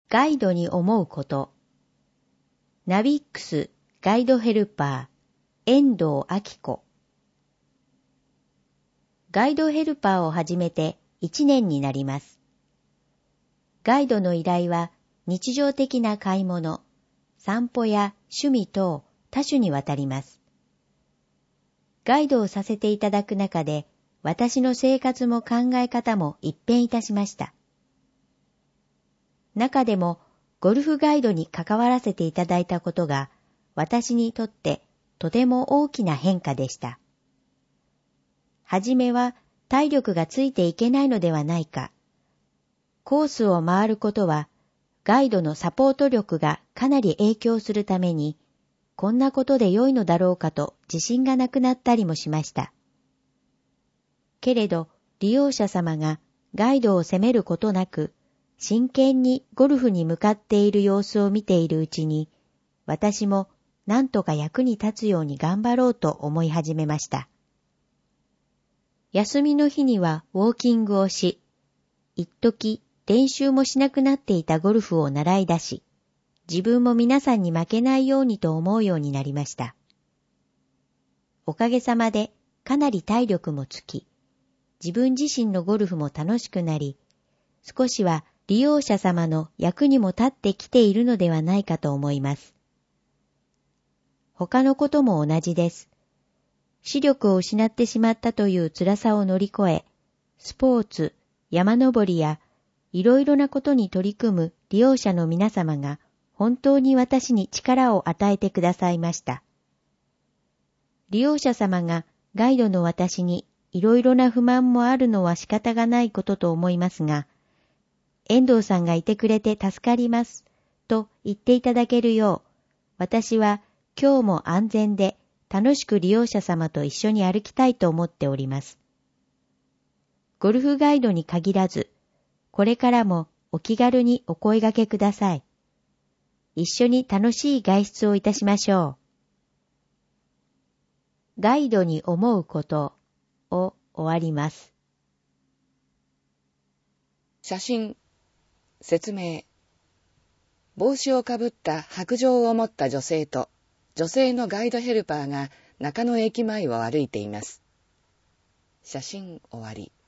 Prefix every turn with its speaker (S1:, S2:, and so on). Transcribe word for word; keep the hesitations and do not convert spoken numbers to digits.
S1: ガイドに思うこと。ナビックスガイドヘルパー、遠藤明子。ガイドヘルパーを始めていちねんになります。ガイドの依頼は日常的な買い物、散歩や趣味等多種にわたります。ガイドをさせていただく中で、私の生活も考え方も一変いたしました。中でもゴルフガイドに関わらせていただいたことが私にとってとても大きな変化でした。はじめは体力がついていけないのではないか。コースを回ることはガイドのサポート力がかなり影響するためにこんなことで良いのだろうかと自信がなくなったりもしました。けれど利用者様がガイドを責めることなく真剣にゴルフに向かっている様子を見ているうちに、私も何とか役に立つように頑張ろうと思い始めました。休みの日にはウォーキングをし、一時練習もしなくなっていたゴルフを習い出し、自分も皆さんに負けないようにと思うようになりました。おかげさまでかなり体力もつき、自分自身のゴルフも楽しくなり、少しは利用者様の役にも立ってきているのではないかと思います。他のことも同じです。視力を失ってしまったという辛さを乗り越え、スポーツ、山登りやいろいろなことに取り組む利用者の皆様が本当に私に力を与えてくださいました。利用者様がガイドの私にいろいろな不満もあるのは仕方がないことと思いますが、遠藤さんがいてくれて助かりますと言っていただけるよう、私は今日も安全で楽しく利用者様と一緒に歩きたいと思っております。ゴルフガイドに限らず、これからもお気軽にお声掛けください。一緒に楽しい外出をいたしましょう。ガイドに思うことを終わります。
S2: 写真説明。帽子をかぶった白杖を持った女性と女性のガイドヘルパーが中野駅前を歩いています。写真終わり。